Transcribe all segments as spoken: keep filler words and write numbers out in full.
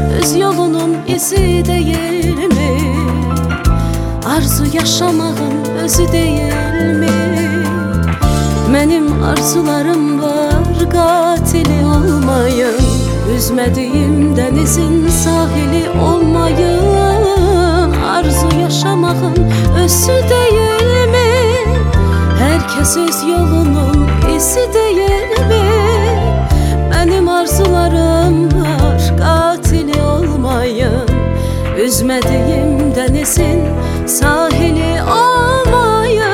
öz yolunun izi değil mi? Arzu yaşamağın özü değil mi? Benim arzularım var, katili olmayın. Üzmediğim denizin sahili olmayın. Arzu yaşamağın özü değil mi? Herkes öz yolunun izi değil mi? Benim arzularım var, katili olmayın. Üzmediğim denizin sahili olmayın.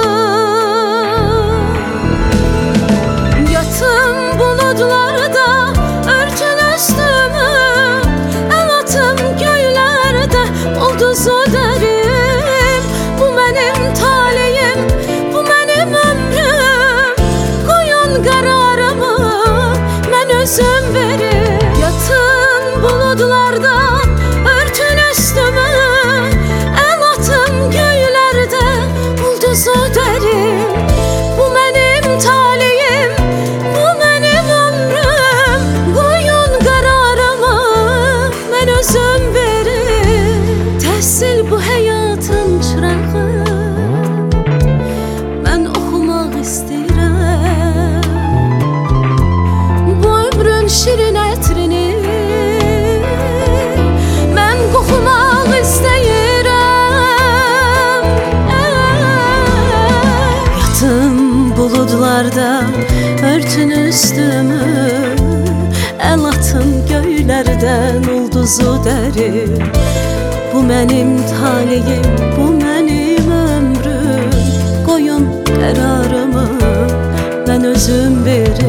Yatım bulutlarda, örtün üstümü, el atım göylerde, ulduzu derim. Bu benim talihim, bu benim ömrüm. Koyun kararımı, ben özüm verim. Yatım bulutlarda, örtün üstümü, el atım göylerde, ulduzu derim. Bu benim talihim, bu benim ömrüm. Koyun kararımı, ben özüm verim. Təhsil bu həyatın çırağı, ben oxumaq istəyirəm. Bu ömrün şirin ətrini ben qoxumaq istəyirəm. Yatım buludlarda, örtün üstümü, el atım göylərdən, ulduzu dərim. Bu mənim talihim, bu mənim ömrüm. Qoyun qərarımı, mən özüm verim.